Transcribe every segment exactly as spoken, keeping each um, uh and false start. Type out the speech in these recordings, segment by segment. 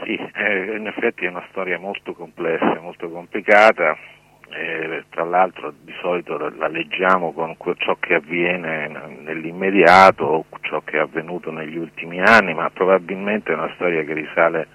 Sì, eh, in effetti è una storia molto complessa, molto complicata, eh, tra l'altro di solito la leggiamo con ciò che avviene nell'immediato o ciò che è avvenuto negli ultimi anni, ma probabilmente è una storia che risale,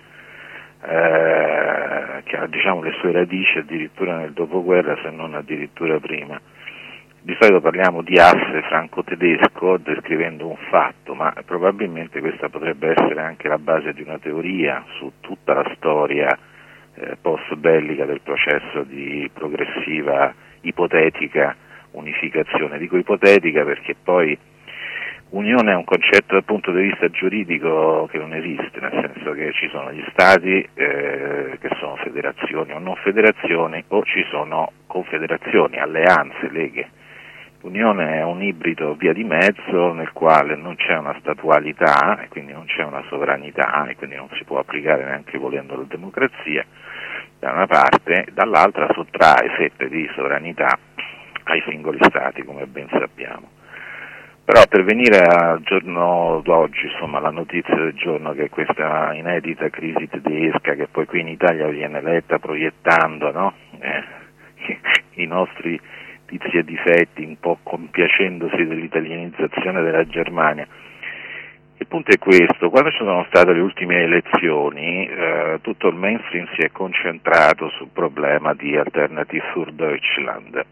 eh, che ha, diciamo, le sue radici addirittura nel dopoguerra, se non addirittura prima. Di solito parliamo di asse franco-tedesco descrivendo un fatto, ma probabilmente questa potrebbe essere anche la base di una teoria su tutta la storia eh, post-bellica del processo di progressiva, ipotetica unificazione. Dico ipotetica perché poi unione è un concetto dal punto di vista giuridico che non esiste, nel senso che ci sono gli stati eh, che sono federazioni o non federazioni, o ci sono confederazioni, alleanze, leghe. L'unione è un ibrido via di mezzo nel quale non c'è una statualità e quindi non c'è una sovranità e quindi non si può applicare neanche volendo la democrazia da una parte, dall'altra sottrae fette di sovranità ai singoli stati, come ben sappiamo. Però per venire al giorno d'oggi, insomma, la notizia del giorno che è questa inedita crisi tedesca che poi qui in Italia viene letta proiettando, no? eh, i nostri tizi e difetti, un po' compiacendosi dell'italianizzazione della Germania. Il punto è questo: quando ci sono state le ultime elezioni eh, tutto il mainstream si è concentrato sul problema di Alternative für Deutschland,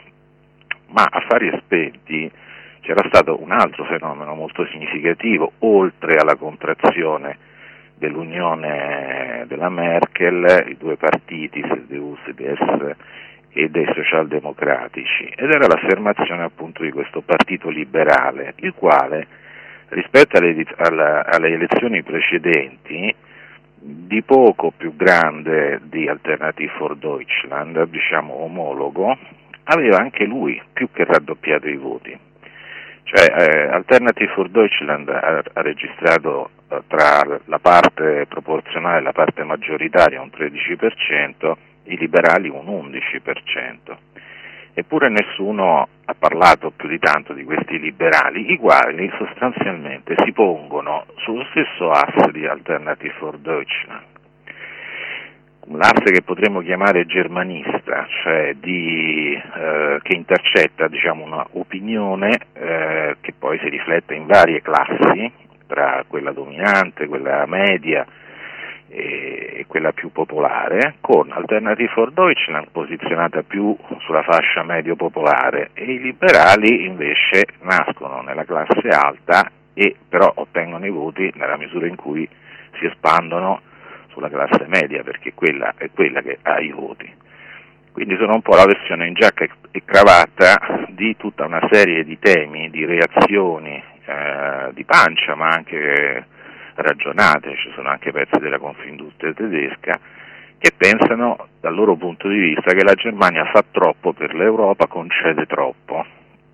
ma a fari spenti c'era stato un altro fenomeno molto significativo, oltre alla contrazione dell'unione della Merkel, i due partiti, C D U, C D S e dei socialdemocratici, ed era l'affermazione appunto di questo partito liberale, il quale rispetto alle, alla, alle elezioni precedenti, di poco più grande di Alternative für Deutschland, diciamo omologo, aveva anche lui più che raddoppiato i voti. Cioè eh, Alternative für Deutschland ha, ha registrato eh, tra la parte proporzionale e la parte maggioritaria un tredici per cento, i liberali un undici per cento. Eppure nessuno ha parlato più di tanto di questi liberali, i quali sostanzialmente si pongono sullo stesso asse di Alternative für Deutschland, l'asse che potremmo chiamare germanista, cioè di, eh, che intercetta, diciamo, una opinione eh, che poi si riflette in varie classi, tra quella dominante, quella media e quella più popolare, con Alternative für Deutschland posizionata più sulla fascia medio popolare, e i liberali invece nascono nella classe alta e però ottengono i voti nella misura in cui si espandono sulla classe media, perché quella è quella che ha i voti. Quindi sono un po' la versione in giacca e cravatta di tutta una serie di temi, di reazioni eh, di pancia, ma anche ragionate. Ci sono anche pezzi della Confindustria tedesca che pensano dal loro punto di vista che la Germania fa troppo per l'Europa, concede troppo.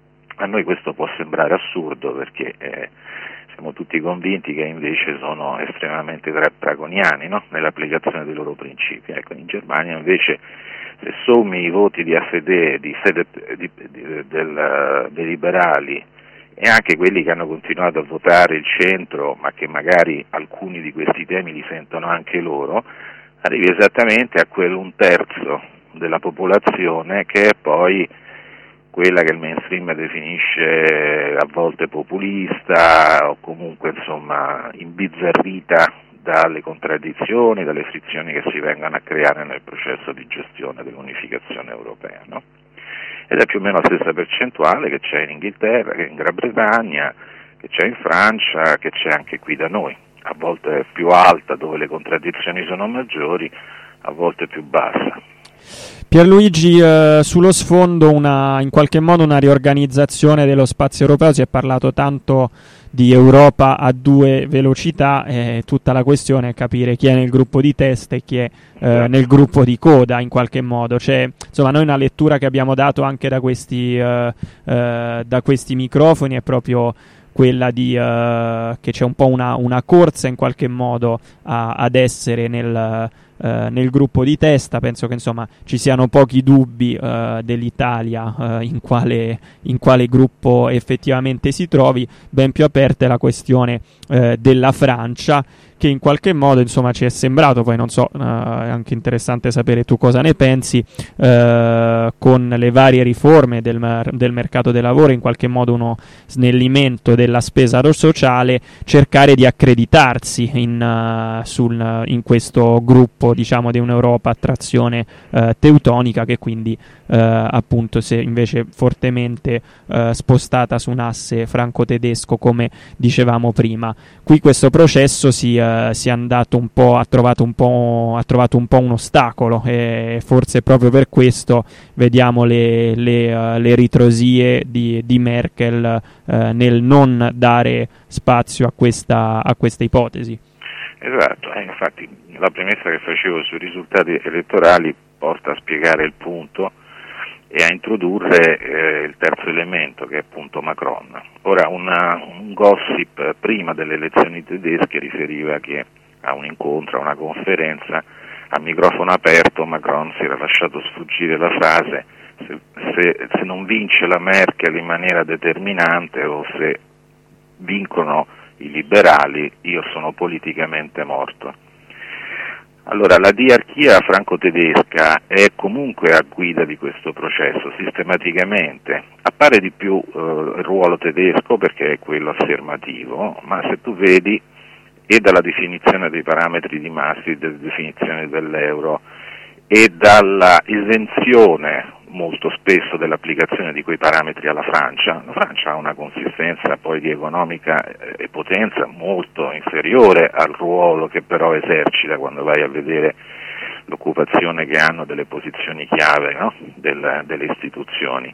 A noi questo può sembrare assurdo perché eh, siamo tutti convinti che invece sono estremamente draconiani, no? Nell'applicazione dei loro principi. Ecco, in Germania invece, se sommi i voti di A F D, di, di, di, del, dei liberali e anche quelli che hanno continuato a votare il centro, ma che magari alcuni di questi temi li sentono anche loro, arrivi esattamente a quello un terzo della popolazione che è poi quella che il mainstream definisce a volte populista o comunque insomma imbizzarrita dalle contraddizioni, dalle frizioni che si vengono a creare nel processo di gestione dell'unificazione europea, no? Ed è più o meno la stessa percentuale che c'è in Inghilterra, che in Gran Bretagna, che c'è in Francia, che c'è anche qui da noi, a volte più alta dove le contraddizioni sono maggiori, a volte più bassa. Pierluigi, eh, sullo sfondo una, in qualche modo una riorganizzazione dello spazio europeo, si è parlato tanto di Europa a due velocità, e tutta la questione è capire chi è nel gruppo di testa e chi è eh, nel gruppo di coda in qualche modo. Cioè, insomma, noi una lettura che abbiamo dato anche da questi, eh, eh, da questi microfoni è proprio quella di uh, che c'è un po' una, una corsa in qualche modo a, ad essere nel, uh, nel gruppo di testa. Penso che insomma ci siano pochi dubbi uh, dell'Italia uh, in quale, in quale gruppo effettivamente si trovi. Ben più aperta è la questione uh, della Francia, che in qualche modo, insomma, ci è sembrato, poi non so, eh, è anche interessante sapere tu cosa ne pensi, eh, con le varie riforme del, del mercato del lavoro, in qualche modo uno snellimento della spesa sociale, cercare di accreditarsi in, uh, sul, in questo gruppo, diciamo, di un'Europa a trazione uh, teutonica, che quindi uh, appunto si è invece fortemente uh, spostata su un asse franco-tedesco, come dicevamo prima. Qui questo processo si, uh, si è andato un po', ha trovato un po', ha trovato un po' un ostacolo, e forse proprio per questo vediamo le, le, uh, le ritrosie di, di Merkel uh, nel non dare spazio a questa, a questa ipotesi. Esatto, eh, infatti la premessa che facevo sui risultati elettorali porta a spiegare il punto e a introdurre eh, il terzo elemento, che è appunto Macron. Ora, una, un gossip prima delle elezioni tedesche riferiva che a un incontro, a una conferenza, a microfono aperto Macron si era lasciato sfuggire la frase se, se, se non vince la Merkel in maniera determinante o se vincono i liberali, io sono politicamente morto. Allora, la diarchia franco-tedesca è comunque a guida di questo processo, sistematicamente. Appare di più eh, il ruolo tedesco perché è quello affermativo, ma se tu vedi, e dalla definizione dei parametri di Maastricht, dalla definizione dell'euro, e dalla esenzione molto spesso dell'applicazione di quei parametri alla Francia, la Francia ha una consistenza poi di economica e potenza molto inferiore al ruolo che però esercita quando vai a vedere l'occupazione che hanno delle posizioni chiave, no? Del, delle istituzioni,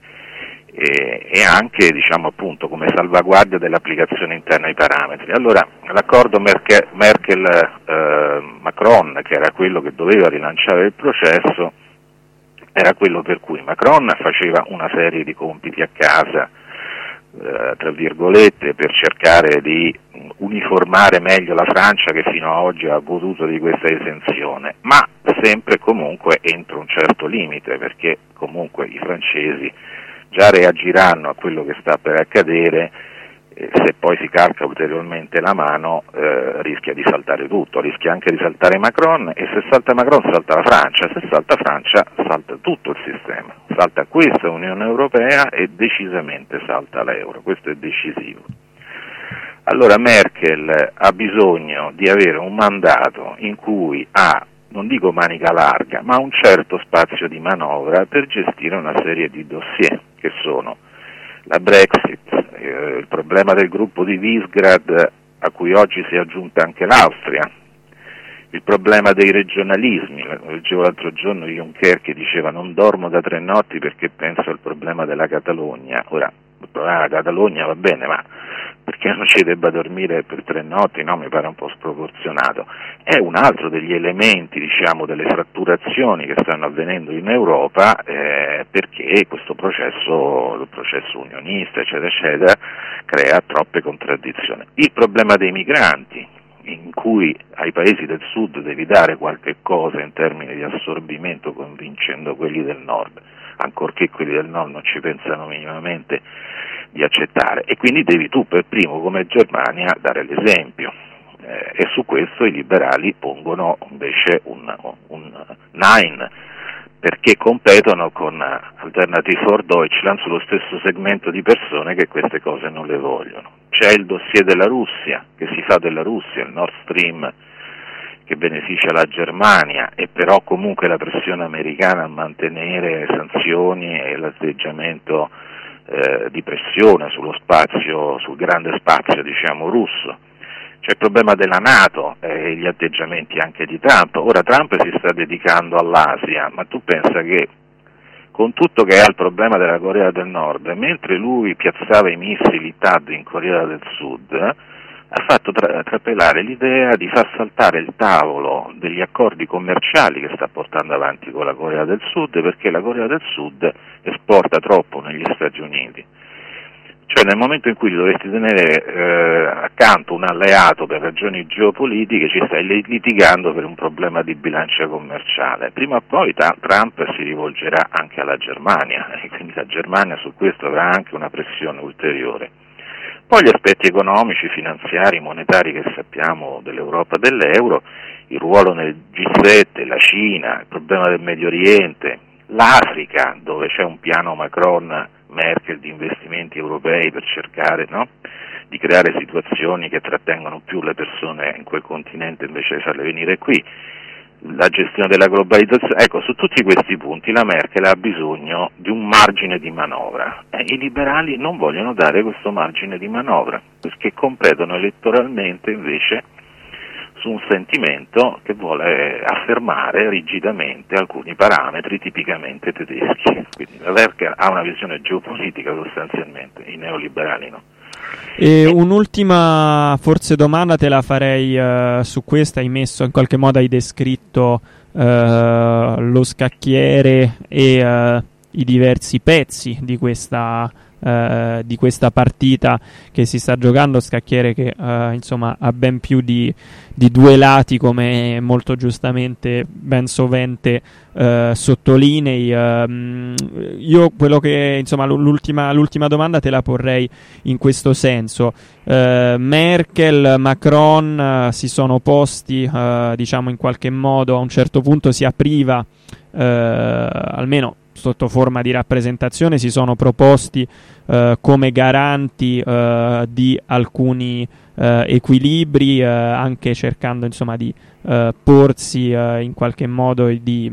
e, e anche, diciamo, appunto come salvaguardia dell'applicazione interna ai parametri. Allora, l'accordo Merkel, Merkel-Macron, eh, che era quello che doveva rilanciare il processo, era quello per cui Macron faceva una serie di compiti a casa, eh, tra virgolette, per cercare di uniformare meglio la Francia, che fino ad oggi ha goduto di questa esenzione, ma sempre comunque entro un certo limite, perché comunque i francesi già reagiranno a quello che sta per accadere. Se poi si calca ulteriormente la mano, eh, rischia di saltare tutto, rischia anche di saltare Macron, e se salta Macron salta la Francia, se salta Francia salta tutto il sistema, salta questa Unione Europea e decisamente salta l'euro, questo è decisivo. Allora Merkel ha bisogno di avere un mandato in cui ha, non dico manica larga, ma un certo spazio di manovra per gestire una serie di dossier, che sono la Brexit, eh, il problema del gruppo di Visegrad, a cui oggi si è aggiunta anche l'Austria, il problema dei regionalismi. Leggevo l'altro giorno Juncker che diceva: non dormo da tre notti perché penso al problema della Catalogna. Ora, il problema della Catalogna va bene, ma perché non ci debba dormire per tre notti, no? Mi pare un po' sproporzionato. È un altro degli elementi, diciamo, delle fratturazioni che stanno avvenendo in Europa, eh, perché questo processo, il processo unionista, eccetera, eccetera, crea troppe contraddizioni. Il problema dei migranti, in cui ai paesi del sud devi dare qualche cosa in termini di assorbimento, convincendo quelli del nord, ancorché quelli del nord non ci pensano minimamente di accettare, e quindi devi tu per primo, come Germania, dare l'esempio, eh, e su questo i liberali pongono invece un, un nine, perché competono con Alternative for Deutschland sullo stesso segmento di persone che queste cose non le vogliono. C'è il dossier della Russia, che si fa della Russia, il Nord Stream, che beneficia la Germania, e però comunque la pressione americana a mantenere sanzioni e l'atteggiamento eh, di pressione sullo spazio, sul grande spazio, diciamo, russo. C'è il problema della NATO e gli atteggiamenti anche di Trump. Ora Trump si sta dedicando all'Asia, ma tu pensa che con tutto che ha il problema della Corea del Nord, mentre lui piazzava i missili T A D in Corea del Sud, ha fatto tra- trapelare l'idea di far saltare il tavolo degli accordi commerciali che sta portando avanti con la Corea del Sud, perché la Corea del Sud esporta troppo negli Stati Uniti. Cioè, nel momento in cui dovresti tenere eh, accanto un alleato per ragioni geopolitiche, ci stai litigando per un problema di bilancia commerciale. Prima o poi ta- Trump si rivolgerà anche alla Germania, e quindi la Germania su questo avrà anche una pressione ulteriore. Poi gli aspetti economici, finanziari, monetari che sappiamo dell'Europa e dell'euro, il ruolo nel G sette, la Cina, il problema del Medio Oriente, l'Africa, dove c'è un piano Macron-Merkel di investimenti europei per cercare, no, di creare situazioni che trattengono più le persone in quel continente invece di farle venire qui, la gestione della globalizzazione. Ecco, su tutti questi punti la Merkel ha bisogno di un margine di manovra e i liberali non vogliono dare questo margine di manovra perché competono elettoralmente invece su un sentimento che vuole affermare rigidamente alcuni parametri tipicamente tedeschi. Quindi la Merkel ha una visione geopolitica sostanzialmente, i neoliberali no. E un'ultima forse domanda te la farei uh, su questa, hai messo in qualche modo, hai descritto uh, lo scacchiere e uh, i diversi pezzi di questa Uh, di questa partita che si sta giocando, scacchiere che uh, insomma ha ben più di, di due lati, come molto giustamente ben sovente uh, sottolinei. Uh, io quello che insomma l'ultima, l'ultima domanda te la porrei in questo senso. Uh, Merkel, Macron uh, si sono posti uh, diciamo in qualche modo, a un certo punto si apriva uh, almeno sotto forma di rappresentazione, si sono proposti uh, come garanti uh, di alcuni uh, equilibri, uh, anche cercando insomma di uh, porsi uh, in qualche modo di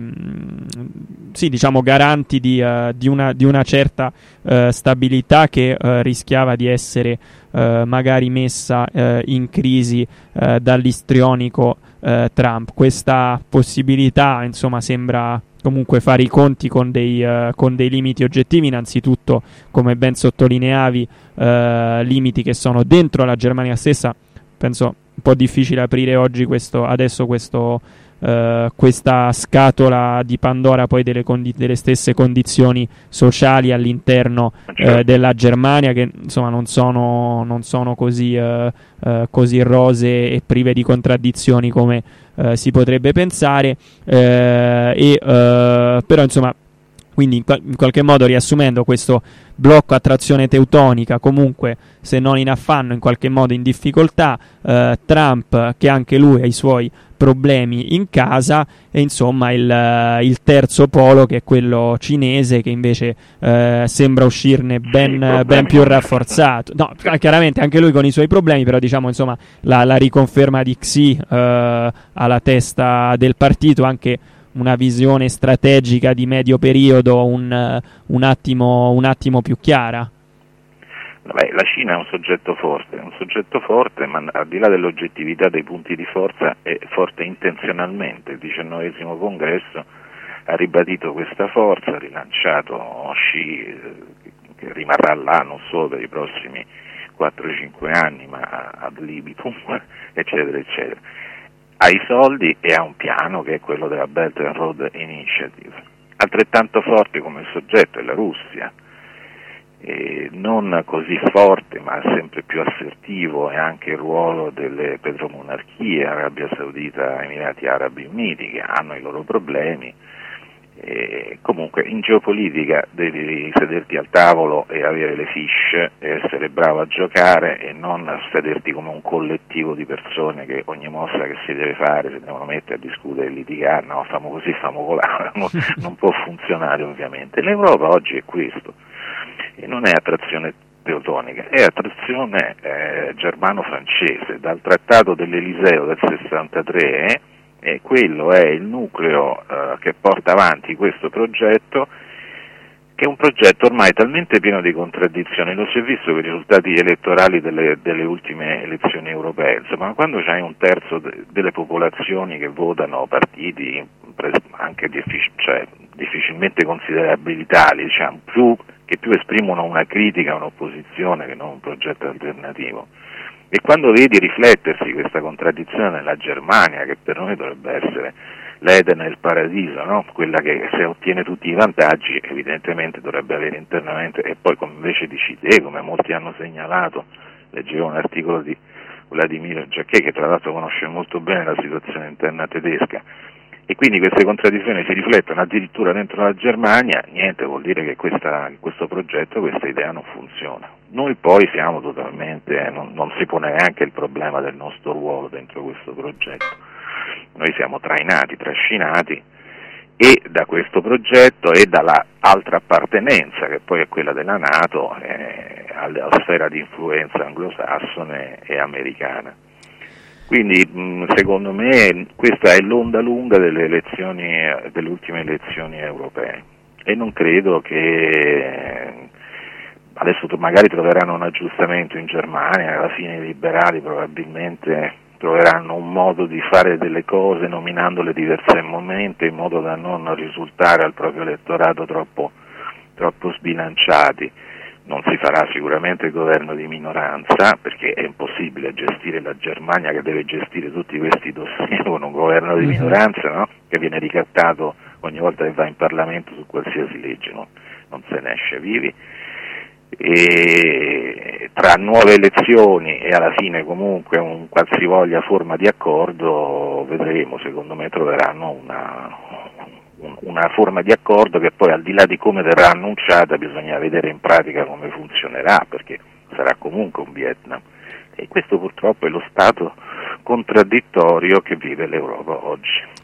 mh, sì, diciamo garanti di, uh, di, una, di una certa uh, stabilità che uh, rischiava di essere uh, magari messa uh, in crisi uh, dall'istrionico uh, Trump. Questa possibilità insomma sembra comunque fare i conti con dei, uh, con dei limiti oggettivi, innanzitutto come ben sottolineavi uh, limiti che sono dentro la Germania stessa. Penso un po' difficile aprire oggi questo, adesso questo, uh, questa scatola di Pandora poi delle, condi- delle stesse condizioni sociali all'interno uh, della Germania, che insomma non sono, non sono così, uh, uh, così rosee e prive di contraddizioni come Uh, si potrebbe pensare, uh, e, uh, però insomma, quindi in, in qualche modo, riassumendo, questo blocco a trazione teutonica comunque, se non in affanno, in qualche modo in difficoltà, uh, Trump che anche lui ha i suoi problemi in casa, e insomma il, il terzo polo che è quello cinese, che invece eh, sembra uscirne ben, sì, ben più rafforzato. No, chiaramente anche lui con i suoi problemi, però diciamo insomma la, la riconferma di Xi eh, alla testa del partito, anche una visione strategica di medio periodo un, un, attimo, un attimo più chiara. Beh, la Cina è un soggetto forte, è un soggetto forte, ma al di là dell'oggettività dei punti di forza è forte intenzionalmente. Il diciannovesimo congresso ha ribadito questa forza, ha rilanciato Xi, che rimarrà là non solo per i prossimi quattro cinque anni, ma ad libitum, eccetera, eccetera. Ha i soldi e ha un piano che è quello della Belt and Road Initiative. Altrettanto forte come soggetto è la Russia. Eh, non così forte ma sempre più assertivo è anche il ruolo delle petromonarchie, Arabia Saudita, Emirati Arabi Uniti, che hanno i loro problemi. Eh, comunque in geopolitica devi sederti al tavolo e avere le fiche e essere bravo a giocare e non sederti come un collettivo di persone che ogni mossa che si deve fare si devono mettere a discutere e litigare, no, famo così, famo colà, non, non può funzionare ovviamente. L'Europa oggi è questo. E non è attrazione teutonica, è attrazione eh, germano-francese. Dal trattato dell'Eliseo del sessantatré, e quello è il nucleo eh, che porta avanti questo progetto, che è un progetto ormai talmente pieno di contraddizioni. Lo si è visto con i risultati elettorali delle, delle ultime elezioni europee. Insomma, quando c'hai un terzo de, delle popolazioni che votano partiti anche diffic- cioè, difficilmente considerabili tali, diciamo, più, che più esprimono una critica, un'opposizione che non un progetto alternativo. E quando vedi riflettersi questa contraddizione nella Germania, che per noi dovrebbe essere l'Eden e il paradiso, no? Quella che se ottiene tutti i vantaggi evidentemente dovrebbe avere internamente, e poi come invece dici te, come molti hanno segnalato, leggevo un articolo di Vladimiro Giacché, che tra l'altro conosce molto bene la situazione interna tedesca, e quindi queste contraddizioni si riflettono addirittura dentro la Germania, niente vuol dire che questa, questo progetto, questa idea non funziona. Noi poi siamo totalmente, non, non si pone neanche il problema del nostro ruolo dentro questo progetto, noi siamo trainati, trascinati e da questo progetto e dalla altra appartenenza che poi è quella della NATO eh, alla sfera di influenza anglosassone e americana. Quindi mh, secondo me questa è l'onda lunga delle elezioni, delle ultime elezioni europee e non credo che adesso magari troveranno un aggiustamento in Germania, alla fine i liberali probabilmente troveranno un modo di fare delle cose nominandole diversamente in modo da non risultare al proprio elettorato troppo, troppo sbilanciati. Non si farà sicuramente il governo di minoranza perché è impossibile gestire la Germania che deve gestire tutti questi dossier con un governo di minoranza, no? Che viene ricattato ogni volta che va in Parlamento su qualsiasi legge, no? Non se ne esce vivi. E tra nuove elezioni e alla fine comunque un qualsivoglia forma di accordo vedremo, secondo me troveranno una, una forma di accordo che poi al di là di come verrà annunciata bisogna vedere in pratica come funzionerà, perché sarà comunque un Vietnam e questo purtroppo è lo stato contraddittorio che vive l'Europa oggi.